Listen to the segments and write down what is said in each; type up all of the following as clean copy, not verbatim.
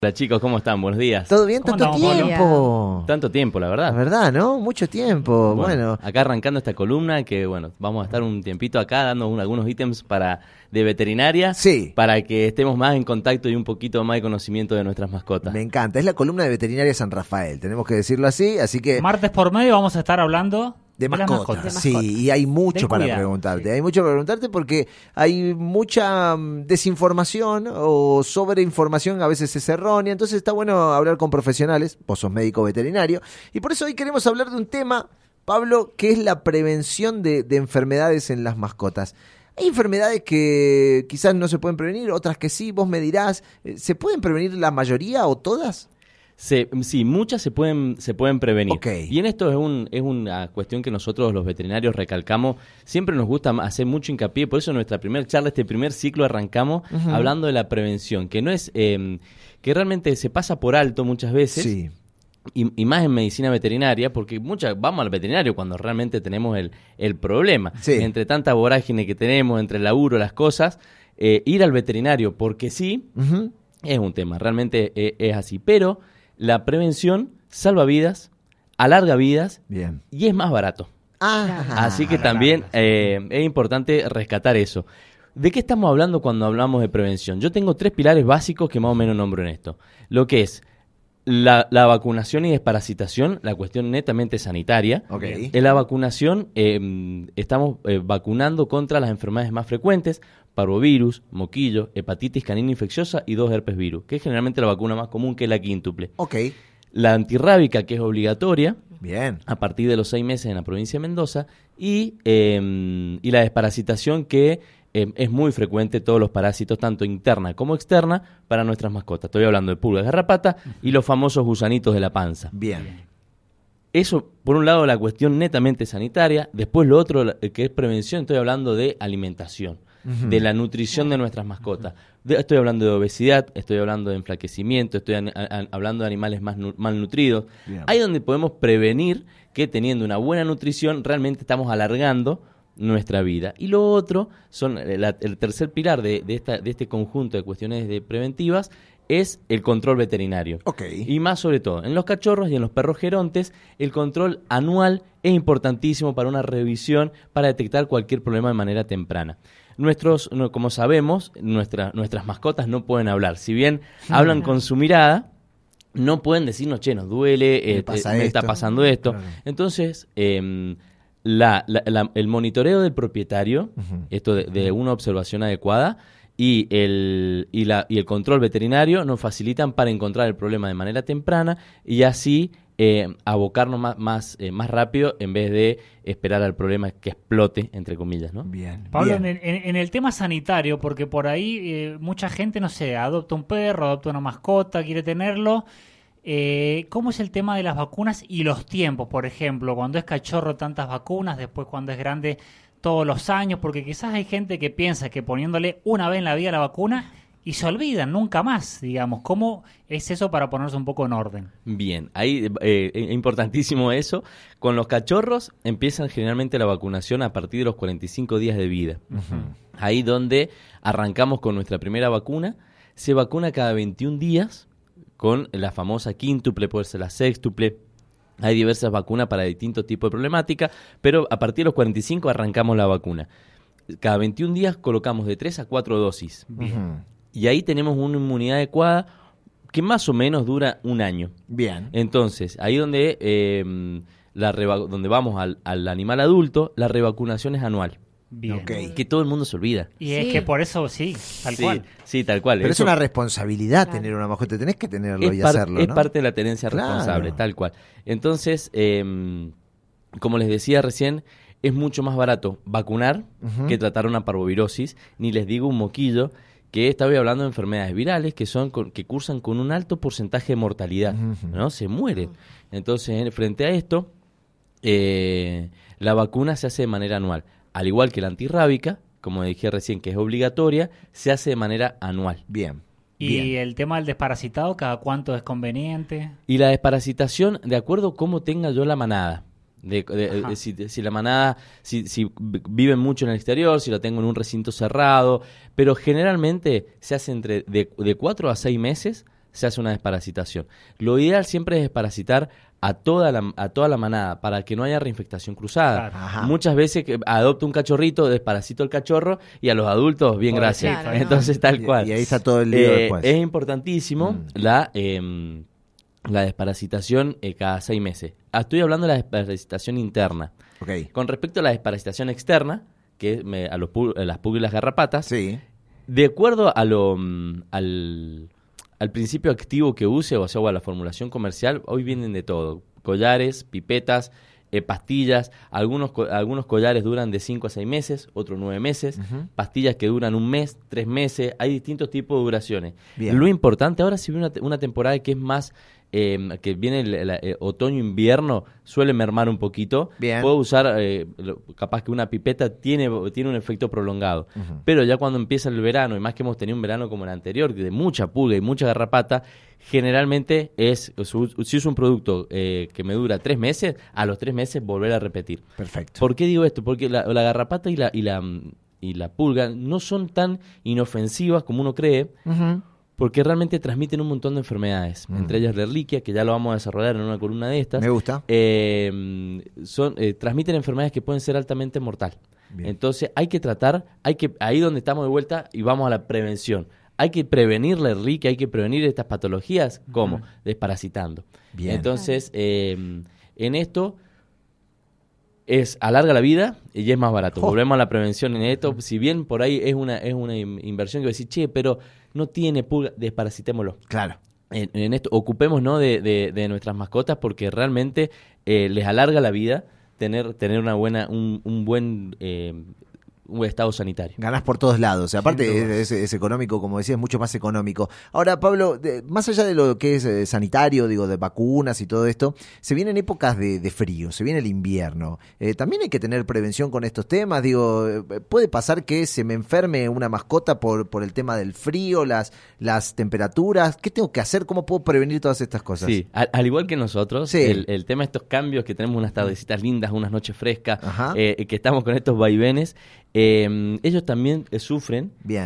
Hola chicos, ¿cómo están? Buenos días. ¿Todo bien? ¿Cómo ¿Tanto andamos, tiempo? Tanto tiempo, la La verdad. verdad, ¿no? Mucho tiempo. Bueno. Acá arrancando esta columna que, vamos a estar un tiempito acá dando algunos ítems de veterinaria. Sí. Para que estemos más en contacto y un poquito más de conocimiento de nuestras mascotas. Me encanta. Es la columna de Veterinaria San Rafael. Tenemos que decirlo así que... Martes por medio vamos a estar hablando De las mascotas, mascotas. sí, y hay mucho Del para cuidado, preguntarte. sí. Hay mucho para preguntarte porque hay mucha desinformación o sobreinformación, a veces es errónea. Entonces está bueno hablar con profesionales. Vos sos médico veterinario. Y por eso hoy queremos hablar de un tema, Pablo, que es la prevención de enfermedades en las mascotas. Hay enfermedades que quizás no se pueden prevenir, otras que sí. Vos me dirás, ¿se pueden prevenir la mayoría o todas? Sí, muchas se pueden prevenir. Okay. Y en esto es una cuestión que nosotros los veterinarios recalcamos. Siempre nos gusta hacer mucho hincapié, por eso en nuestra primera charla, este primer ciclo arrancamos hablando de la prevención, que no es que realmente se pasa por alto muchas veces. Sí. Y más en medicina veterinaria, porque vamos al veterinario cuando realmente tenemos el problema. Sí. Entre tanta vorágine que tenemos, entre el laburo, las cosas, ir al veterinario porque sí, es un tema, realmente es así. Pero la prevención salva vidas, alarga vidas. Bien. Y es más barato. Así que también es importante rescatar eso. ¿De qué estamos hablando cuando hablamos de prevención? Yo tengo 3 pilares básicos que más o menos nombro en esto. Lo que es la vacunación y desparasitación, la cuestión netamente sanitaria. Okay. En la vacunación estamos vacunando contra las enfermedades más frecuentes: parvovirus, moquillo, hepatitis canina infecciosa y 2 herpes virus, que es generalmente la vacuna más común, que es la quíntuple. Ok. La antirrábica, que es obligatoria Bien. a partir de los 6 meses en la provincia de Mendoza, y la desparasitación, que es muy frecuente, todos los parásitos, tanto interna como externa, para nuestras mascotas. Estoy hablando de pulgas, garrapata y los famosos gusanitos de la panza. Bien. Eso, por un lado, la cuestión netamente sanitaria. Después lo otro, que es prevención, estoy hablando de alimentación, de la nutrición de nuestras mascotas. Estoy hablando de obesidad, estoy hablando de enflaquecimiento, estoy hablando de animales más malnutridos. Bien. Ahí donde podemos prevenir que teniendo una buena nutrición realmente estamos alargando nuestra vida. Y lo otro, son el tercer pilar de este conjunto de cuestiones preventivas, es el control veterinario. Ok. Y más sobre todo, en los cachorros y en los perros gerontes, el control anual es importantísimo para una revisión, para detectar cualquier problema de manera temprana. Como sabemos, nuestras mascotas no pueden hablar. Si bien hablan con su mirada, no pueden decirnos, che, nos duele, me está pasando esto. Claro. Entonces, el monitoreo del propietario, esto de una observación adecuada, y el control veterinario nos facilitan para encontrar el problema de manera temprana y así abocarnos más rápido, en vez de esperar al problema que explote, entre comillas, ¿no? Bien. Pablo, Bien. en el tema sanitario, porque por ahí mucha gente, no sé, adopta un perro, adopta una mascota, quiere tenerlo. ¿Cómo es el tema de las vacunas y los tiempos? Por ejemplo, cuando es cachorro, tantas vacunas, después cuando es grande, todos los años, porque quizás hay gente que piensa que poniéndole una vez en la vida la vacuna y se olvidan nunca más, digamos. ¿Cómo es eso para ponerse un poco en orden? Bien, ahí es importantísimo eso. Con los cachorros empiezan generalmente la vacunación a partir de los 45 días de vida. Ahí donde arrancamos con nuestra primera vacuna. Se vacuna cada 21 días con la famosa quíntuple, puede ser la sextuple. Hay diversas vacunas para distintos tipos de problemática, pero a partir de los 45 arrancamos la vacuna. Cada 21 días colocamos de 3 a 4 dosis. Bien. Y ahí tenemos una inmunidad adecuada que más o menos dura un año. Bien. Entonces, ahí donde donde vamos al animal adulto, la revacunación es anual. Bien. Ok. Que todo el mundo se olvida. Y es Sí. que por eso, sí, tal cual. Sí, tal cual. Pero Eso es una responsabilidad Claro. tener una mascota. Tenés que tenerlo es y hacerlo, es ¿no? parte de la tenencia Claro. responsable, tal cual. Entonces, como les decía recién, es mucho más barato vacunar que tratar una parvovirosis, ni les digo un moquillo, que estaba hablando de enfermedades virales que cursan con un alto porcentaje de mortalidad, ¿no? Se mueren. Entonces, frente a esto, la vacuna se hace de manera anual. Al igual que la antirrábica, como dije recién, que es obligatoria, se hace de manera anual. Bien. Y Bien. el tema del desparasitado, ¿cada cuánto es conveniente? Y la desparasitación, de acuerdo a cómo tenga yo la manada. Ajá. Si la manada, si viven mucho en el exterior, si la tengo en un recinto cerrado, pero generalmente se hace de 4 a 6 meses se hace una desparasitación. Lo ideal siempre es desparasitar a toda la manada para que no haya reinfectación cruzada. Claro. Ajá. Muchas veces que adopto un cachorrito, desparasito el cachorro y a los adultos, bien, Pobrecito, gracias. claro, Entonces, tal cual. Y ahí está todo el lío después. Es importantísimo la desparasitación cada 6 meses. Estoy hablando de la desparasitación interna. Ok. Con respecto a la desparasitación externa, que es a las pulgas y las garrapatas, Sí. de acuerdo a al principio activo que use, o sea, o a la formulación comercial, hoy vienen de todo. Collares, pipetas, pastillas. Algunos collares duran de 5 a 6 meses, otros 9 meses. Pastillas que duran 1 mes, 3 meses. Hay distintos tipos de duraciones. Bien. Lo importante, ahora si viene una temporada que es más... que viene el otoño-invierno, suele mermar un poquito. Bien. Puedo usar, capaz que una pipeta tiene un efecto prolongado. Pero ya cuando empieza el verano, y más que hemos tenido un verano como el anterior, de mucha pulga y mucha garrapata, generalmente si uso un producto que me dura 3 meses, a los 3 meses volver a repetir. Perfecto. ¿Por qué digo esto? Porque la garrapata y la pulga no son tan inofensivas como uno cree, porque realmente transmiten un montón de enfermedades, entre ellas la Ehrlichia, que ya lo vamos a desarrollar en una columna de estas. Me gusta. Transmiten enfermedades que pueden ser altamente mortal. Bien. Entonces hay que tratar, ahí donde estamos de vuelta y vamos a la prevención. Hay que prevenir la Ehrlichia, hay que prevenir estas patologías, ¿cómo? Desparasitando. Bien. Entonces, en esto... alarga la vida y es más barato. Volvemos a la prevención en esto. Si bien por ahí es una inversión que decir, che, pero no tiene pulga, desparasitémoslo. Claro. En esto, ocupémonos, ¿no?, de nuestras mascotas, porque realmente les alarga la vida tener un buen estado sanitario. Ganás por todos lados. O sea, aparte es económico, como decías, mucho más económico. Ahora, Pablo, más allá de lo que es sanitario, digo, de vacunas y todo esto, se vienen épocas de frío, se viene el invierno. También hay que tener prevención con estos temas. Digo, puede pasar que se me enferme una mascota por el tema del frío, las temperaturas. ¿Qué tengo que hacer? ¿Cómo puedo prevenir todas estas cosas? Sí, al igual que nosotros, Sí. el tema de estos cambios, que tenemos unas tardecitas lindas, unas noches frescas, Ajá. que estamos con estos vaivenes, ellos también sufren Bien.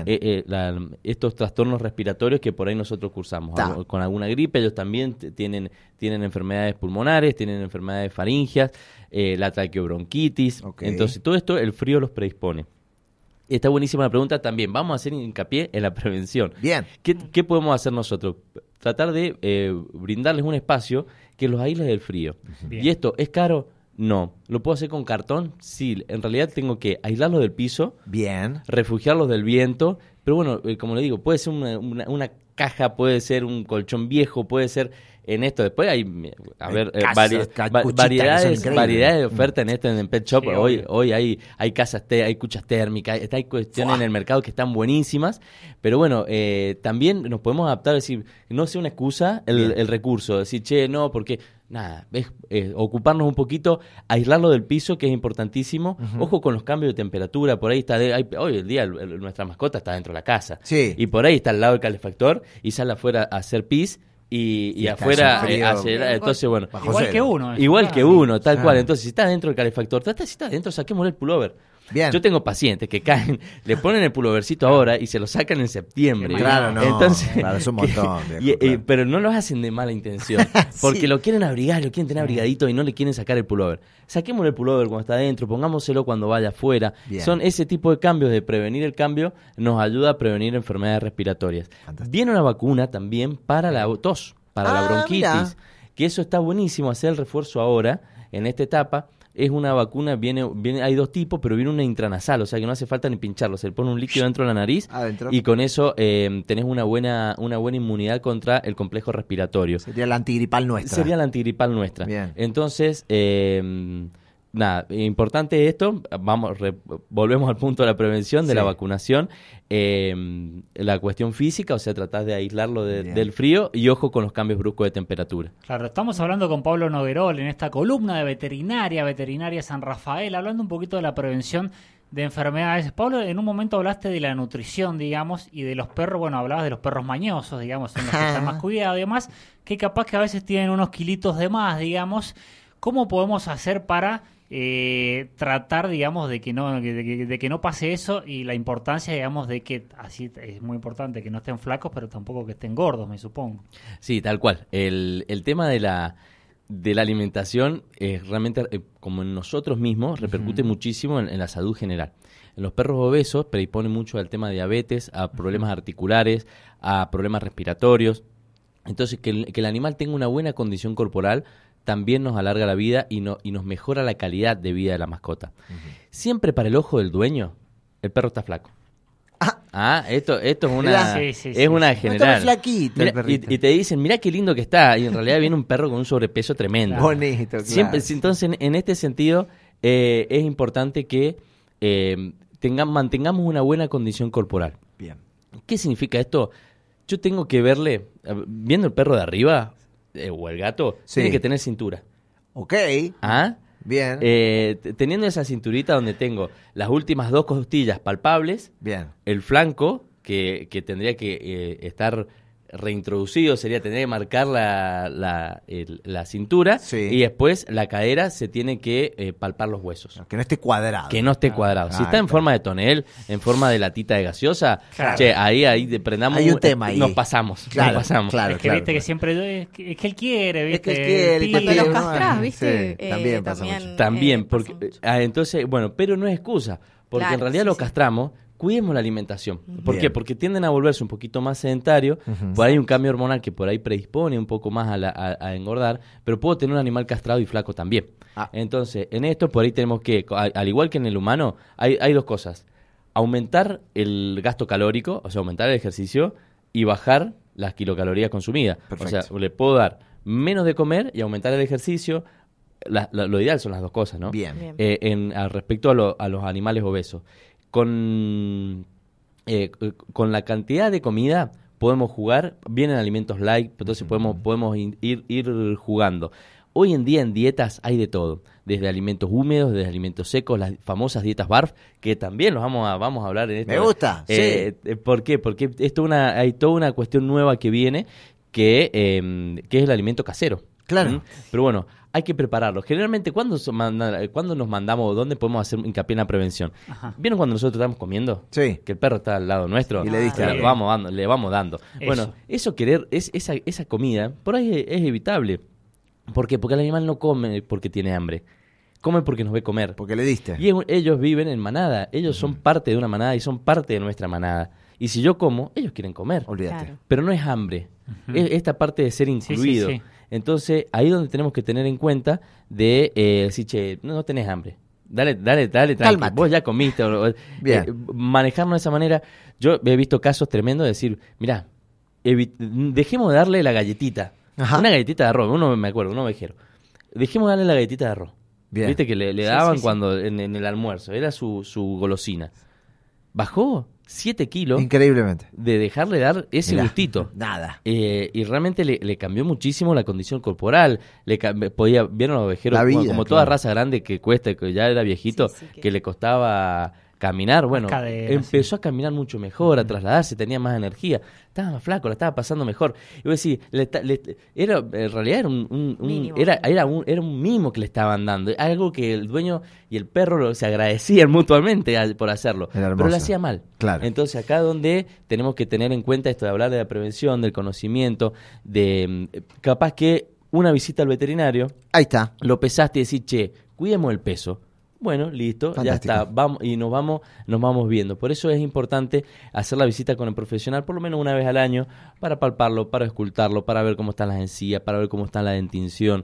estos trastornos respiratorios que por ahí nosotros cursamos. Ta. Con alguna gripe, ellos también tienen enfermedades pulmonares, tienen enfermedades faringias, la traqueobronquitis. Ok. Entonces, todo esto el frío los predispone. Está buenísima la pregunta también. Vamos a hacer hincapié en la prevención. Bien. ¿Qué podemos hacer nosotros? Tratar de brindarles un espacio que los aísle del frío. Bien. ¿Y esto es caro? No. ¿Lo puedo hacer con cartón? Sí. En realidad tengo que aislarlos del piso, Bien. refugiarlos del viento, pero bueno, como le digo, puede ser una caja, puede ser un colchón viejo, puede ser en esto. Después hay, casas, cuchitas que son increíbles. variedades de oferta en esto, en Pet Shop. Sí, hoy obvio. hay casas, hay cuchas térmicas, hay cuestiones en el mercado que están buenísimas, pero bueno, también nos podemos adaptar, es decir, no sea una excusa el recurso, decir, che, no, porque... Nada, ocuparnos un poquito, aislarlo del piso, que es importantísimo. Ojo con los cambios de temperatura, por ahí hoy en día nuestra mascota está dentro de la casa. Sí. Y por ahí está al lado del calefactor y sale afuera a hacer pis y está afuera hace un frío. hace... Entonces, bueno, Bajo Igual cero. que uno. igual que uno, tal Claro. cual. Entonces, si está dentro del calefactor, si está dentro, saquémosle el pullover. Bien. Yo tengo pacientes que caen, le ponen el pullovercito ahora y se lo sacan en septiembre. Claro, no. Entonces, Claro, es un montón, viejo, claro. pero no lo hacen de mala intención, porque Sí. lo quieren abrigar, lo quieren tener abrigadito y no le quieren sacar el pullover. Saquémosle el pullover cuando está adentro, pongámoselo cuando vaya afuera. Bien. Son ese tipo de cambios, de prevenir el cambio, nos ayuda a prevenir enfermedades respiratorias. Fantástico. Viene una vacuna también para la tos, para la bronquitis, mira. que eso está buenísimo, hacer el refuerzo ahora, en esta etapa. Es una vacuna, hay 2 tipos, pero viene una intranasal, o sea que no hace falta ni pincharlo, se le pone un líquido dentro de la nariz Adentro. y con eso tenés una buena inmunidad contra el complejo respiratorio. Sería la antigripal nuestra. Sería la antigripal nuestra. Bien. Entonces, nada, importante esto, volvemos al punto de la prevención, de Sí. la vacunación, la cuestión física, o sea, tratar de aislarlo Bien. del frío y ojo con los cambios bruscos de temperatura. Claro, estamos hablando con Pablo Noguerol en esta columna de Veterinaria San Rafael, hablando un poquito de la prevención de enfermedades. Pablo, en un momento hablaste de la nutrición, digamos, y de los perros, bueno, hablabas de los perros mañosos, digamos, en los que están más cuidados y demás, que capaz que a veces tienen unos kilitos de más, digamos. ¿Cómo podemos hacer para tratar, digamos, de que no pase eso, y la importancia, digamos, de que así es muy importante que no estén flacos, pero tampoco que estén gordos, me supongo. Sí, tal cual. El tema de la alimentación realmente, como en nosotros mismos, repercute muchísimo en la salud general. En los perros obesos predispone mucho al tema de diabetes, a problemas articulares, a problemas respiratorios. Entonces, que el animal tenga una buena condición corporal también nos alarga la vida y nos mejora la calidad de vida de la mascota. Siempre para el ojo del dueño, el perro está flaco. Esto es una general. Está flaquito el perrito. Y te dicen, mirá qué lindo que está, y en realidad viene un perro con un sobrepeso tremendo. Bonito, claro. Siempre, entonces, en este sentido, es importante que mantengamos una buena condición corporal. Bien. ¿Qué significa esto? Yo tengo que verle, viendo el perro de arriba, o el gato, Sí. tiene que tener cintura. Ok. ¿Ah? Bien. Teniendo esa cinturita donde tengo las últimas 2 costillas palpables, Bien. el flanco, que tendría que estar reintroducido, sería tener que marcar la cintura, Sí. y después la cadera se tiene que palpar los huesos. Que no esté cuadrado. Que no esté cuadrado. Si está en claro. forma de tonel, en forma de latita de gaseosa, Claro. che, ahí prendamos. Hay un tema ahí. Nos pasamos. Claro, nos pasamos. claro. Es que viste que siempre es que él quiere, Es que viste. él quiere, Sí, que Cuando quiere, los ¿no? castrás, ¿viste? Sí, también pasa mucho. También, pasa porque mucho. entonces, bueno, pero no es excusa, porque Claro, en realidad sí, lo sí. castramos, cuidemos la alimentación. ¿Por Bien. qué? Porque tienden a volverse un poquito más sedentarios, por ahí hay un cambio hormonal que por ahí predispone un poco más a engordar, pero puedo tener un animal castrado y flaco también. Entonces, en esto por ahí tenemos que, al igual que en el humano, hay 2 cosas: aumentar el gasto calórico, o sea, aumentar el ejercicio, y bajar las kilocalorías consumidas. Perfecto. O sea, le puedo dar menos de comer y aumentar el ejercicio. Lo ideal son las 2 cosas, ¿no? Bien. Bien. Al respecto a los animales obesos. Con la cantidad de comida podemos jugar, vienen alimentos light, entonces podemos ir jugando. Hoy en día en dietas hay de todo, desde alimentos húmedos, desde alimentos secos, las famosas dietas BARF, que también los vamos a hablar en esto. Me gusta, sí. ¿Por qué? Porque hay toda una cuestión nueva que viene, que es el alimento casero. Claro. Pero bueno, hay que prepararlo. Generalmente, ¿cuándo nos mandamos, dónde podemos hacer hincapié en la prevención? Ajá. ¿Vieron cuando nosotros estamos comiendo? Sí. Que el perro está al lado nuestro. Y le diste Que algo. le vamos dando. Eso. Bueno, esa comida, por ahí es evitable. ¿Por qué? Porque el animal no come porque tiene hambre. Come porque nos ve comer. Porque le diste. Y ellos viven en manada. Ellos son parte de una manada y son parte de nuestra manada. Y si yo como, ellos quieren comer. Olvídate. Claro. Pero no es hambre. Es esta parte de ser sí, incluido. sí. Entonces, ahí es donde tenemos que tener en cuenta de decir, che, no tenés hambre. Dale, tranqui. Cálmate. Vos ya comiste. Bien. Manejarnos de esa manera. Yo he visto casos tremendos de decir, mirá, dejemos de darle la galletita. Ajá. Una galletita de arroz, me acuerdo, un ovejero. Dejemos de darle la galletita de arroz. Bien. Viste que le Sí, daban sí, sí. cuando en el almuerzo, era su golosina. Bajó 7 kilos Increíblemente. de dejarle dar ese Mirá, gustito. Nada. Y realmente le cambió muchísimo la condición corporal. Vieron los ovejeros, La vida, como toda claro. raza grande que cuesta, que ya era viejito, Sí, sí, que le costaba caminar. Bueno, caderas, empezó a caminar mucho mejor, a trasladarse, tenía más energía. Estaba más flaco, la estaba pasando mejor. Y vos decís, en realidad era Mínimo. era un mimo que le estaban dando. Algo que el dueño y el perro se agradecían mutuamente por hacerlo. Era hermoso. Pero lo hacía mal. Claro. Entonces acá donde tenemos que tener en cuenta esto de hablar de la prevención, del conocimiento, de capaz que una visita al veterinario, Ahí está. lo pesaste y decís, che, cuidemos el peso. Bueno, listo, Fantástico. ya está, vamos y nos vamos viendo. Por eso es importante hacer la visita con el profesional por lo menos una vez al año para palparlo, para escultarlo, para ver cómo están las encías, para ver cómo está la dentición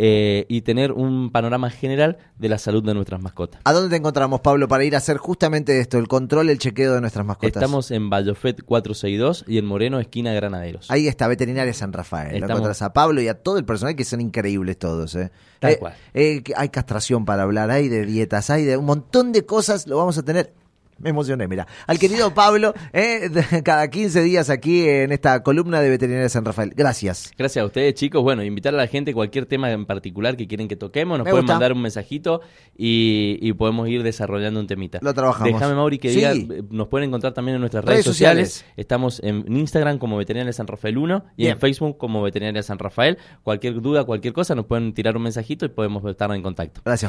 y tener un panorama general de la salud de nuestras mascotas. ¿A dónde te encontramos, Pablo, para ir a hacer justamente esto, el control, el chequeo de nuestras mascotas? Estamos en Vallofet 462 y en Moreno, esquina Granaderos. Ahí está, Veterinaria San Rafael. Lo Estamos- encontrás a Pablo y a todo el personal, que son increíbles todos. Tal cual. Hay castración para hablar, hay de dietas, hay de un montón de cosas, lo vamos a tener. Me emocioné, mira. Al querido Pablo, cada 15 días aquí en esta columna de Veterinaria San Rafael. Gracias. Gracias a ustedes, chicos. Bueno, invitar a la gente, cualquier tema en particular que quieren que toquemos, nos Me pueden gusta. mandar un mensajito y podemos ir desarrollando un temita. Lo trabajamos. Déjame, Mauri, que Sí. diga, nos pueden encontrar también en nuestras Redes redes sociales. sociales. Estamos en Instagram como Veterinaria San Rafael 1 y Bien. en Facebook como Veterinaria San Rafael. Cualquier duda, cualquier cosa, nos pueden tirar un mensajito y podemos estar en contacto. Gracias.